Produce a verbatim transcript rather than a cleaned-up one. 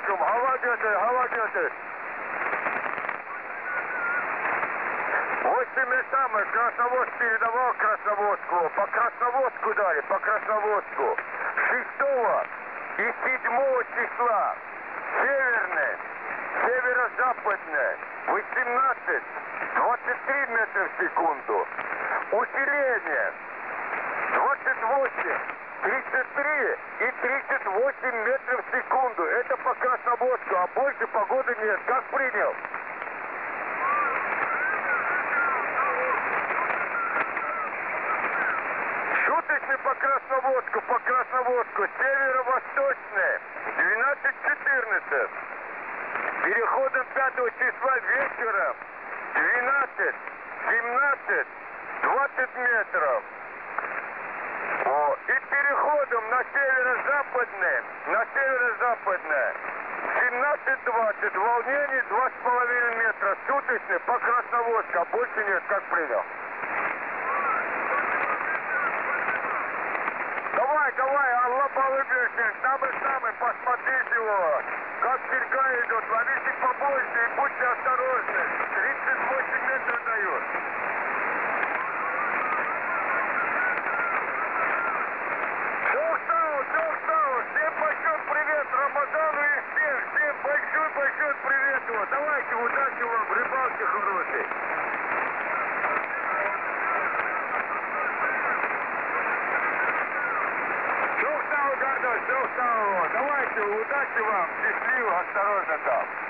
рыбалочку. Hava götür, hava götür. восемь самых, Красноводск передавал Красноводску. По Красноводску дали, по Красноводску. шестого и седьмого числа. Северное, северо-западное. восемнадцать, двадцать три метра в секунду. Усиление. двадцать восемь, тридцать три и тридцать восемь метров в секунду. Это по Красноводску, а больше погоды нет. Как принял? Шуточный по Красноводску, по Красноводску. Северо-восточное. двенадцать четырнадцать. Переходом пятого числа вечером. двенадцать, семнадцать, двадцать метров. О, и переходом на северо-западное, на северо-западное, семнадцать двадцать, волнение два с половиной метра, суточный по Красноводску, а больше нет, как принял. Давай, давай, Аллах полыбился, самый-самый, посмотрите его, как серьга идет, ловите побольше и будьте осторожны, тридцать восемь метров дает. Всем большой привет Рамазану и всем, всем большой-большой привет его. Давайте, удачи вам в рыбалке хорошей. Все встало, Гордон, все встало. Давайте, удачи вам, счастливо, осторожно там.